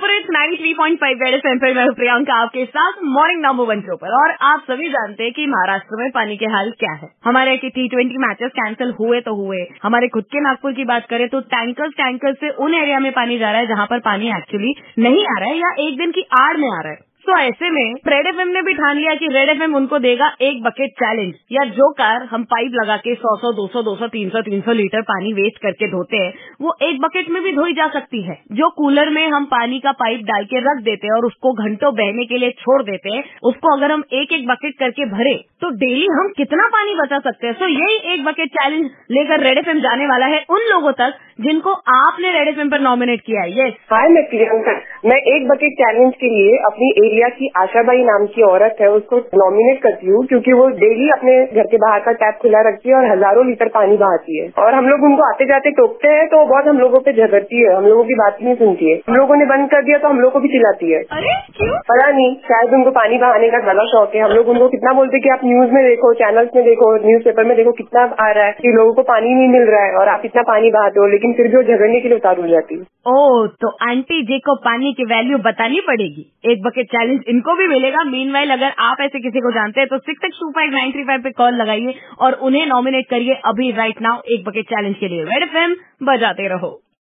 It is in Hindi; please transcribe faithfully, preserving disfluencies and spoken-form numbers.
Super hits ninety three point five red FM पर मैं हूं प्रियंका आपके साथ मॉर्निंग नंबर वन शो पर। और आप सभी जानते हैं कि महाराष्ट्र में पानी के हाल क्या है। हमारे टी ट्वेंटी मैचेस कैंसिल हुए तो हुए, हमारे खुद के नागपुर की बात करें तो टैंकर्स टैंकर्स से उन एरिया में पानी जा रहा है जहां पर पानी एक्चुअली नहीं आ रहा है या एक दिन की आड़ में आ रहा है। तो ऐसे में रेड एफएम ने भी ठान लिया कि रेड एफएम उनको देगा एक बकेट चैलेंज, या जो कार हम पाइप लगा के सौ सौ दो सौ दो सौ तीन सौ तीन सौ लीटर पानी वेस्ट करके धोते हैं वो एक बकेट में भी धोई जा सकती है। जो कूलर में हम पानी का पाइप डाल के रख देते हैं और उसको घंटों बहने के लिए छोड़ देते हैं, उसको अगर हम एक एक बकेट करके भरे तो डेली हम कितना पानी बचा सकते हैं। सो यही एक बकेट चैलेंज लेकर रेड एफएम जाने वाला है उन लोगों तक जिनको आपने रेड एफएम पर नॉमिनेट किया है। यस हाय, मैं प्रियंका। मैं एक बकेट चैलेंज के लिए अपनी एरिया की आशाबाई नाम की औरत है उसको नॉमिनेट करती हूँ, क्योंकि वो डेली अपने घर के बाहर का टैप खुला रखती है और हजारों लीटर पानी बहाती है। और हम लोग उनको आते जाते टोकते हैं तो बहुत हम लोगों पे झगड़ती है, हम लोगों की बात नहीं सुनती है। हम लोगों ने बंद कर दिया तो हम लोग को भी चिल्लाती है। अरे क्यों पता नहीं, शायद उनको पानी बहाने का ज्यादा शौक है। हम लोग उनको कितना बोलते कि आप न्यूज में देखो, चैनल्स में देखो, न्यूज पेपर में देखो कितना आ रहा है कि लोगों को पानी नहीं मिल रहा है और आप इतना पानी बहाते हो, लेकिन फिर भी वो झगड़ने के लिए उतार हो जाती है। ओह, तो आंटी जी को पानी की वैल्यू बतानी पड़ेगी। एक बकेट चैलेंज इनको भी मिलेगा। मीनवाइल अगर आप ऐसे किसी को जानते हैं तो six six two five nine three five पे कॉल लगाइए और उन्हें नॉमिनेट करिए अभी राइट नाउ एक बकेट चैलेंज के लिए। रेड एफएम बजाते रहो।